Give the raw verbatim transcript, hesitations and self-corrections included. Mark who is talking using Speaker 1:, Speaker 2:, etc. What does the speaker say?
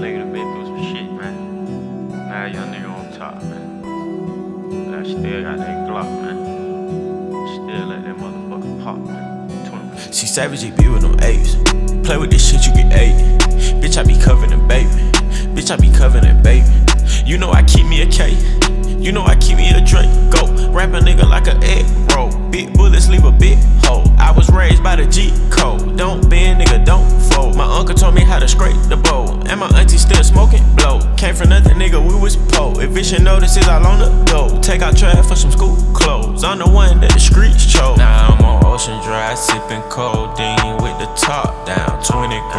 Speaker 1: nigga done been through some shit, man. Now young nigga on top, man. But I still got that Glock, man. Still let that motherfucker pop, man. twenty.
Speaker 2: See, Savage be with them apes. Play with this shit, you get ate. Bitch, I be covered in baby. Bitch, I be covered in baby. You know I keep me a K. You know I keep me a Drake. Go, rap a nigga like a egg roll. Big bullets leave a big hole. I was raised by the G code. Don't bend, nigga, don't fold. My uncle told me how to scrape the bowl. And my auntie still smoking blow. Came from nothing, nigga, we was po. Eviction notices all on the go. Take out trash for some school clothes. I'm the one that the streets chose. Now I'm on Ocean Drive, sipping codeine with the top down. twenty